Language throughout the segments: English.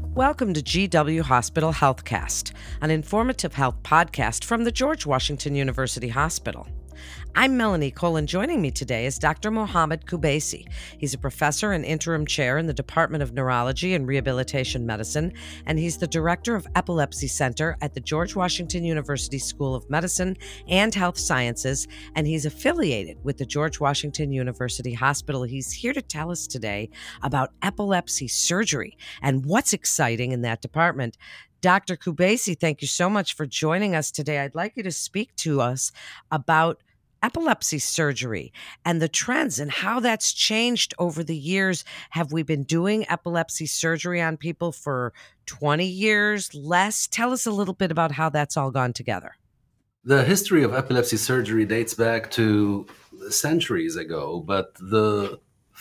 Welcome to GW Hospital Healthcast, an informative health podcast from the George Washington University Hospital. I'm Melanie Cole, and joining me today is Dr. Mohammed Kubaisi. He's a professor and interim chair in the Department of Neurology and Rehabilitation Medicine, and he's the director of Epilepsy Center at the George Washington University School of Medicine and Health Sciences, and he's affiliated with the George Washington University Hospital. He's here to tell us today about epilepsy surgery and what's exciting in that department. Dr. Kubaisi, thank you so much for joining us today. I'd like you to speak to us about epilepsy surgery and the trends and how that's changed over the years. Have we been doing epilepsy surgery on people for 20 years, less? Tell us a little bit about how that's all gone together. The history of epilepsy surgery dates back to centuries ago, but the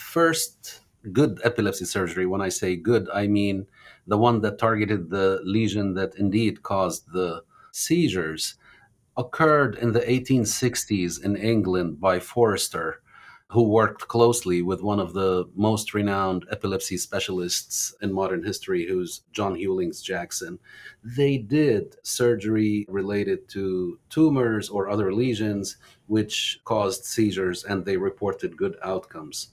first good epilepsy surgery, when I say good, I mean the one that targeted the lesion that indeed caused the seizures, occurred in the 1860s in England by Forrester, who worked closely with one of the most renowned epilepsy specialists in modern history, who's John Hewlings Jackson. They did surgery related to tumors or other lesions which caused seizures, and they reported good outcomes.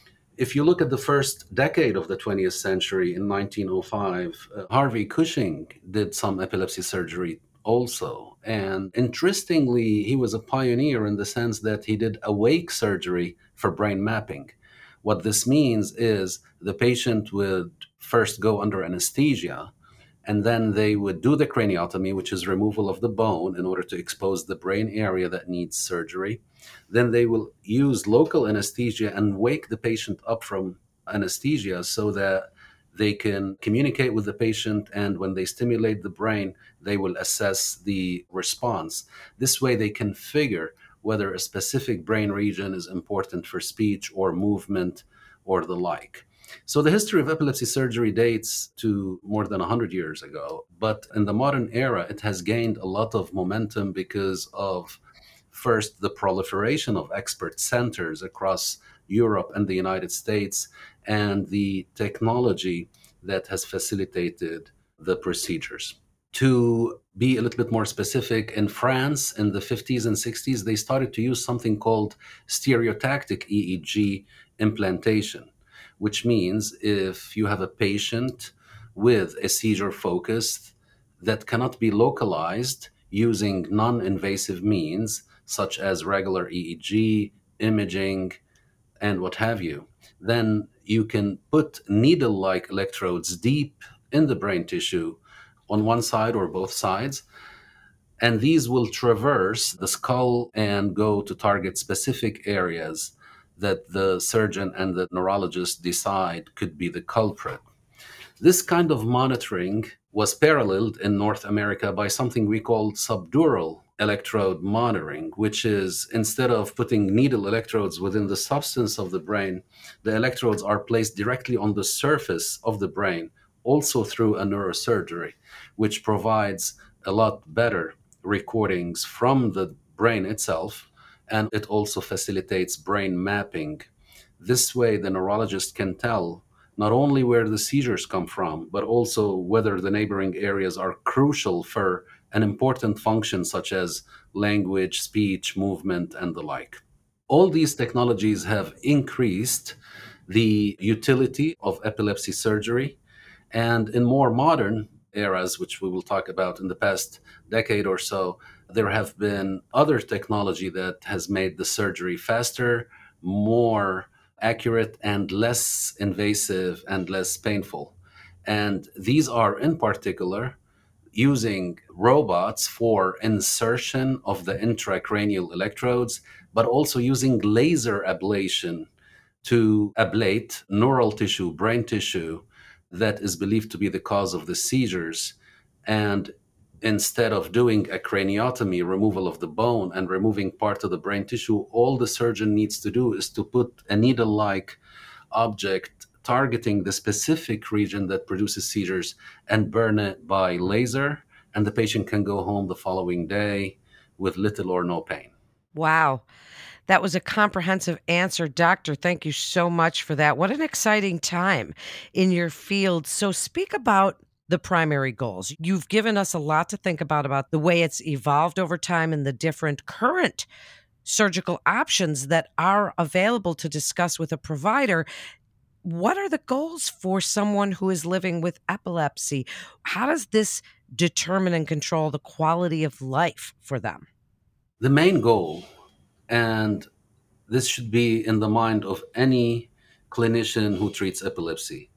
If you look at the first decade of the 20th century, in 1905, Harvey Cushing did some epilepsy surgery also. And interestingly, he was a pioneer in the sense that he did awake surgery for brain mapping. What this means is the patient would first go under anesthesia, and then they would do the craniotomy, which is removal of the bone in order to expose the brain area that needs surgery. Then they will use local anesthesia and wake the patient up from anesthesia so that they can communicate with the patient, and when they stimulate the brain, they will assess the response. This way, they can figure whether a specific brain region is important for speech or movement or the like. So the history of epilepsy surgery dates to more than 100 years ago, but in the modern era, it has gained a lot of momentum because of, first, the proliferation of expert centers across Europe and the United States, and the technology that has facilitated the procedures. To be a little bit more specific, in France in the 50s and 60s, they started to use something called stereotactic EEG implantation, which means if you have a patient with a seizure focus that cannot be localized using non-invasive means, such as regular EEG, imaging, and what have you, then you can put needle-like electrodes deep in the brain tissue on one side or both sides, and these will traverse the skull and go to target specific areas that the surgeon and the neurologist decide could be the culprit. This kind of monitoring was paralleled in North America by something we call subdural electrode monitoring, which is, instead of putting needle electrodes within the substance of the brain, the electrodes are placed directly on the surface of the brain, also through a neurosurgery, which provides a lot better recordings from the brain itself, and it also facilitates brain mapping. This way, the neurologist can tell not only where the seizures come from, but also whether the neighboring areas are crucial for an important function such as language, speech, movement, and the like. All these technologies have increased the utility of epilepsy surgery, and in more modern eras, which we will talk about in the past decade or so, there have been other technology that has made the surgery faster, more accurate, and less invasive and less painful. And these are, in particular, using robots for insertion of the intracranial electrodes, but also using laser ablation to ablate neural tissue, brain tissue, that is believed to be the cause of the seizures. And instead of doing a craniotomy, removal of the bone, and removing part of the brain tissue, all the surgeon needs to do is to put a needle-like object targeting the specific region that produces seizures and burn it by laser, and the patient can go home the following day with little or no pain. Wow. That was a comprehensive answer, doctor. Thank you so much for that. What an exciting time in your field. So, speak about the primary goals. You've given us a lot to think about the way it's evolved over time and the different current surgical options that are available to discuss with a provider. What are the goals for someone who is living with epilepsy? How does this determine and control the quality of life for them? The main goal, and this should be in the mind of any clinician who treats epilepsy,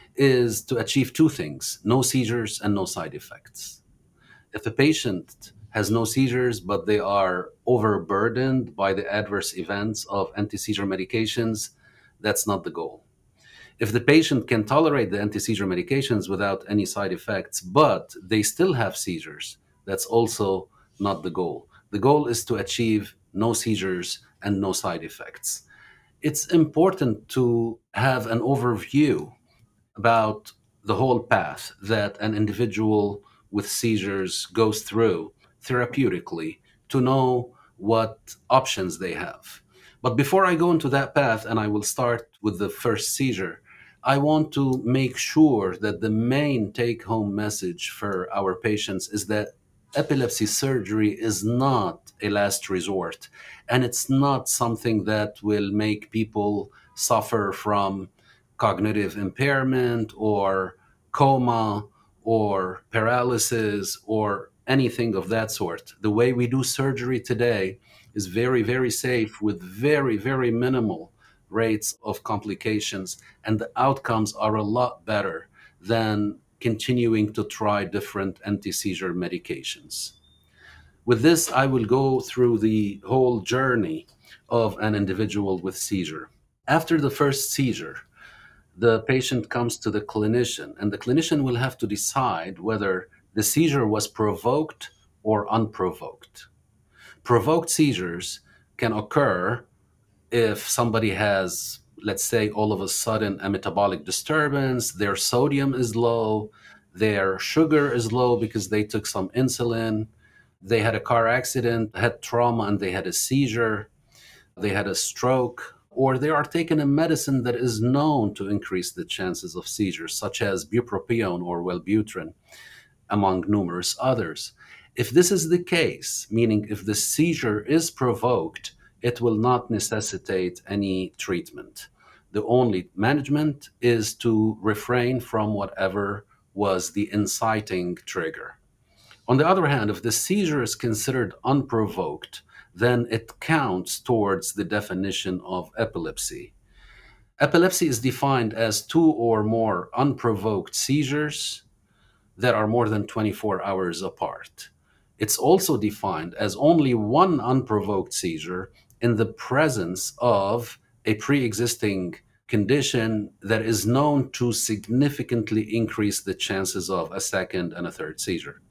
is to achieve two things: no seizures and no side effects. If a patient has no seizures, but they are overburdened by the adverse events of anti seizure medications, that's not the goal. If the patient can tolerate the anti seizure medications without any side effects, but they still have seizures, that's also not the goal. The goal is to achieve no seizures and no side effects. It's important to have an overview about the whole path that an individual with seizures goes through therapeutically to know what options they have. But before I go into that path, and I will start with the first seizure, I want to make sure that the main take home message for our patients is that epilepsy surgery is not a last resort, and it's not something that will make people suffer from cognitive impairment or coma or paralysis or anything of that sort. The way we do surgery today is very, very safe with very, very minimal rates of complications, and the outcomes are a lot better than continuing to try different anti seizure medications. With this, I will go through the whole journey of an individual with seizure. After the first seizure, the patient comes to the clinician, and the clinician will have to decide whether the seizure was provoked or unprovoked. Provoked seizures can occur if somebody has, let's say, all of a sudden a metabolic disturbance, their sodium is low, their sugar is low because they took some insulin, they had a car accident, had trauma, and they had a seizure, they had a stroke, or they are taking a medicine that is known to increase the chances of seizures, such as bupropion or Wellbutrin, among numerous others. If this is the case, meaning if the seizure is provoked, it will not necessitate any treatment. The only management is to refrain from whatever was the inciting trigger. On the other hand, if the seizure is considered unprovoked, then it counts towards the definition of epilepsy. Epilepsy is defined as two or more unprovoked seizures that are more than 24 hours apart. It's also defined as only one unprovoked seizure in the presence of a pre existing condition that is known to significantly increase the chances of a second and a third seizure.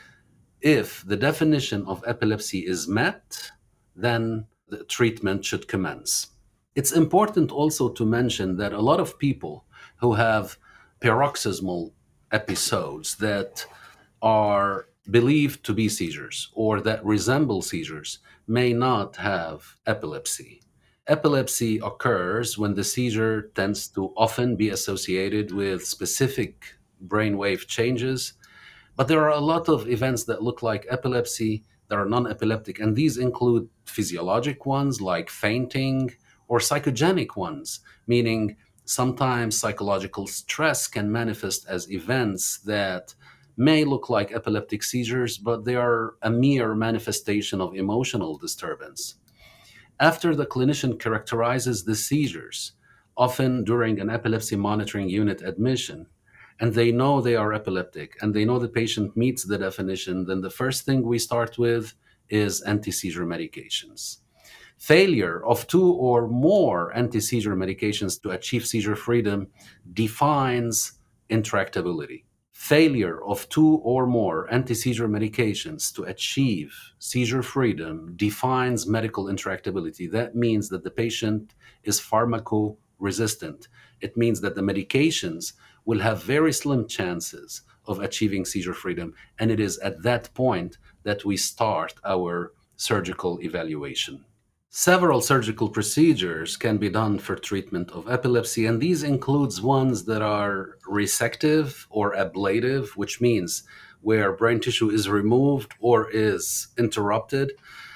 If the definition of epilepsy is met, then the treatment should commence. It's important also to mention that a lot of people who have paroxysmal episodes that are believed to be seizures or that resemble seizures may not have epilepsy. Epilepsy occurs when the seizure tends to often be associated with specific brainwave changes, but there are a lot of events that look like epilepsy that are non epileptic, and these include physiologic ones like fainting or psychogenic ones, meaning sometimes psychological stress can manifest as events that may look like epileptic seizures, but they are a mere manifestation of emotional disturbance. After the clinician characterizes the seizures, often during an epilepsy monitoring unit admission, and they know they are epileptic and they know the patient meets the definition, then the first thing we start with is anti seizure medications. Failure of two or more anti seizure medications to achieve seizure freedom defines intractability. Failure of two or more anti seizure medications to achieve seizure freedom defines medical intractability. That means that the patient is pharmacoresistant. It means that the medications will have very slim chances of achieving seizure freedom. And it is at that point that we start our surgical evaluation. Several surgical procedures can be done for treatment of epilepsy, and these includes ones that are resective or ablative, which means where brain tissue is removed or is interrupted.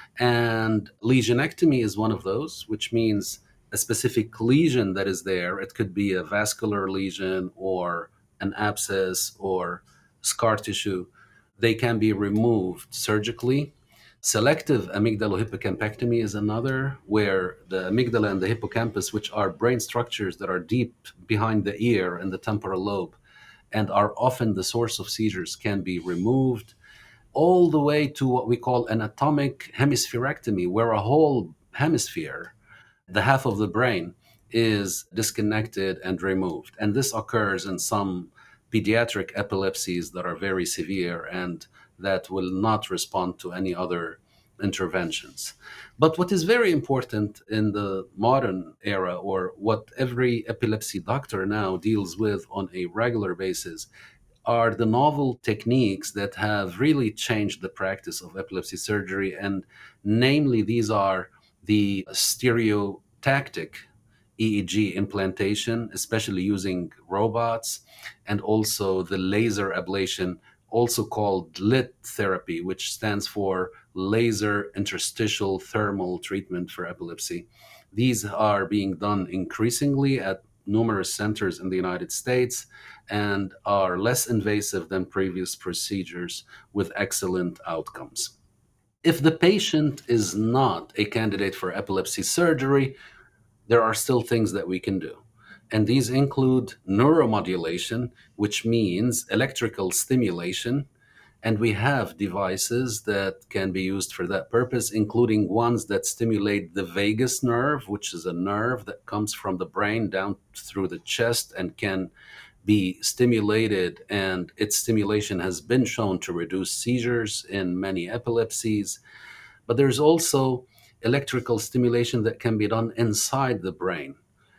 And lesionectomy is one of those, which means a specific lesion that is there. It could be a vascular lesion or an abscess or scar tissue. They can be removed surgically. Selective amygdalohippocampectomy is another, where the amygdala and the hippocampus, which are brain structures that are deep behind the ear and the temporal lobe and are often the source of seizures, can be removed, all the way to what we call an atomic hemispherectomy, where a whole hemisphere, the half of the brain, is disconnected and removed. And this occurs in some pediatric epilepsies that are very severe and that will not respond to any other interventions. But what is very important in the modern era, or what every epilepsy doctor now deals with on a regular basis, are the novel techniques that have really changed the practice of epilepsy surgery. And namely, these are the stereotactic EEG implantation, especially using robots, and also the laser ablation, also called LIT therapy, which stands for laser interstitial thermal treatment for epilepsy. These are being done increasingly at numerous centers in the United States and are less invasive than previous procedures with excellent outcomes. If the patient is not a candidate for epilepsy surgery, there are still things that we can do. And these include neuromodulation, which means electrical stimulation. And we have devices that can be used for that purpose, including ones that stimulate the vagus nerve, which is a nerve that comes from the brain down through the chest and can be stimulated. And its stimulation has been shown to reduce seizures in many epilepsies. But there's also electrical stimulation that can be done inside the brain.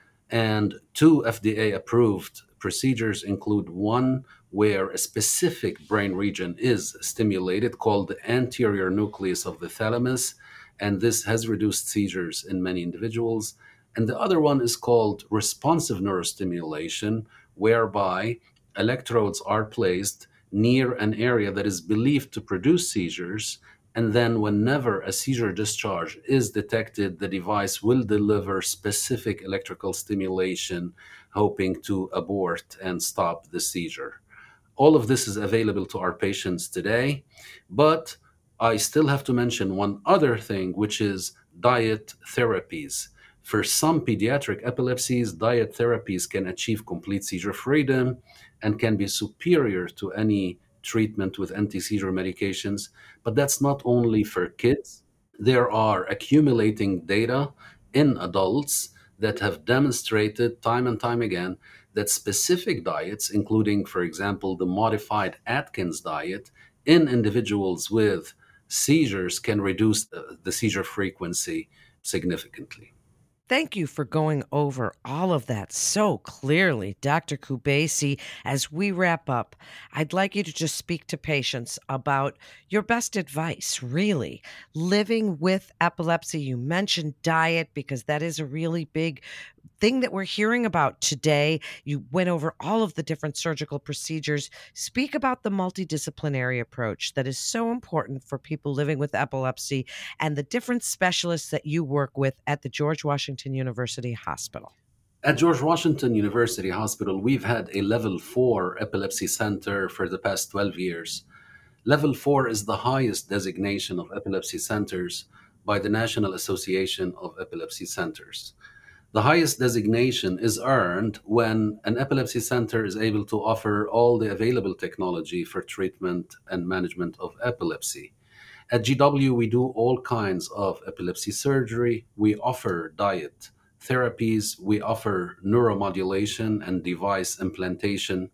And two FDA approved procedures include one where a specific brain region is stimulated called the anterior nucleus of the thalamus, and this has reduced seizures in many individuals. And the other one is called responsive neurostimulation, whereby electrodes are placed near an area that is believed to produce seizures, and then, whenever a seizure discharge is detected, the device will deliver specific electrical stimulation, hoping to abort and stop the seizure. All of this is available to our patients today, but I still have to mention one other thing, which is diet therapies. For some pediatric epilepsies, diet therapies can achieve complete seizure freedom and can be superior to any treatment with anti seizure medications. But that's not only for kids. There are accumulating data in adults that have demonstrated time and time again that specific diets, including, for example, the modified Atkins diet, in individuals with seizures can reduce the seizure frequency significantly. Thank you for going over all of that so clearly, Dr. Kubaisi. As we wrap up, I'd like you to just speak to patients about your best advice, really. Living with epilepsy, you mentioned diet because that is a really big thing that we're hearing about today. You went over all of the different surgical procedures. Speak about the multidisciplinary approach that is so important for people living with epilepsy and the different specialists that you work with at the George Washington University Hospital. At George Washington University Hospital, we've had a level 4 epilepsy center for the past 12 years. Level 4 is the highest designation of epilepsy centers by the National Association of Epilepsy Centers. The highest designation is earned when an epilepsy center is able to offer all the available technology for treatment and management of epilepsy. At GW, we do all kinds of epilepsy surgery. We offer diet therapies, we offer neuromodulation and device implantation.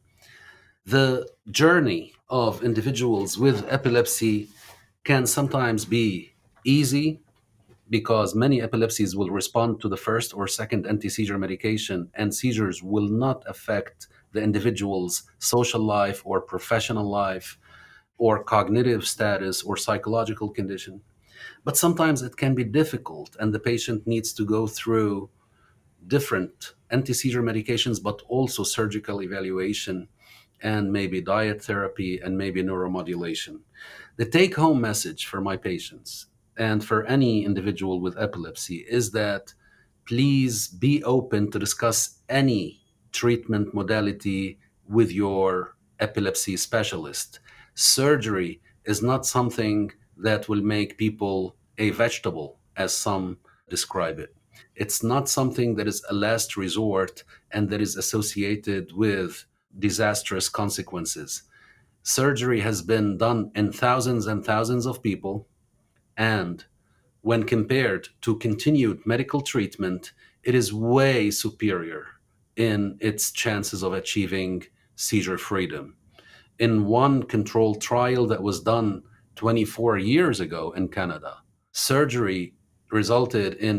The journey of individuals with epilepsy can sometimes be easy because many epilepsies will respond to the first or second anti seizure medication, and seizures will not affect the individual's social life or professional life or cognitive status or psychological condition. But sometimes it can be difficult, and the patient needs to go through different anti-seizure medications, but also surgical evaluation and maybe diet therapy and maybe neuromodulation. The take-home message for my patients and for any individual with epilepsy is that please be open to discuss any treatment modality with your epilepsy specialist. Surgery is not something that will make people a vegetable, as some describe it. It's not something that is a last resort and that is associated with disastrous consequences. Surgery has been done in thousands and thousands of people, and when compared to continued medical treatment, it is way superior in its chances of achieving seizure freedom. In one controlled trial that was done 24 years ago in Canada, surgery resulted in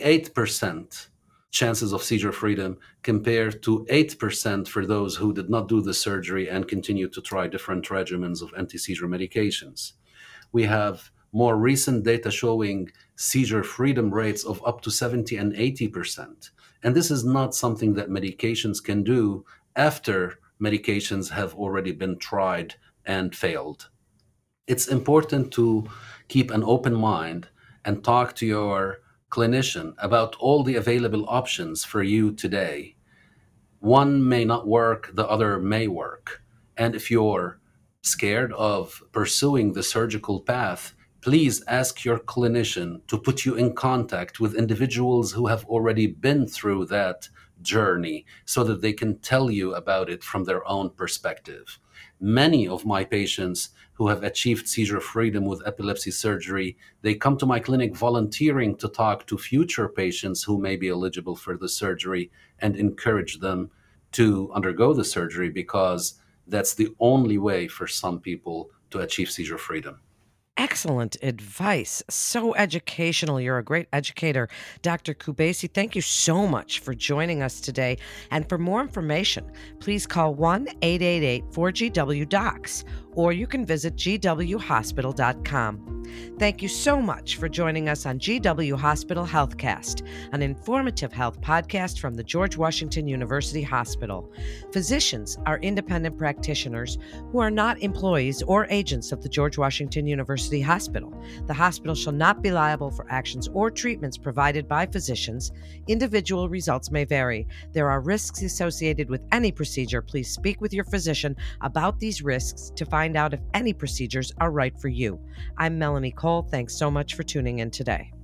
58% chances of seizure freedom compared to 8% for those who did not do the surgery and continued to try different regimens of anti seizure medications. We have more recent data showing seizure freedom rates of up to 70 and 80%. And this is not something that medications can do after medications have already been tried and failed. It's important to keep an open mind and talk to your clinician about all the available options for you today. One may not work, the other may work. And if you're scared of pursuing the surgical path, please ask your clinician to put you in contact with individuals who have already been through that journey so that they can tell you about it from their own perspective. Many of my patients who have achieved seizure freedom with epilepsy surgery, they come to my clinic volunteering to talk to future patients who may be eligible for the surgery and encourage them to undergo the surgery because that's the only way for some people to achieve seizure freedom. Excellent advice. So educational. You're a great educator. Dr. Kubaisi, thank you so much for joining us today. And for more information, please call 1-888-4GW-DOCS, or you can visit gwhospital.com. Thank you so much for joining us on GW Hospital Healthcast, an informative health podcast from the George Washington University Hospital. Physicians are independent practitioners who are not employees or agents of the George Washington University Hospital. The hospital shall not be liable for actions or treatments provided by physicians. Individual results may vary. There are risks associated with any procedure. Please speak with your physician about these risks to find out if any procedures are right for you. I'm Melanie Cole. Thanks so much for tuning in today.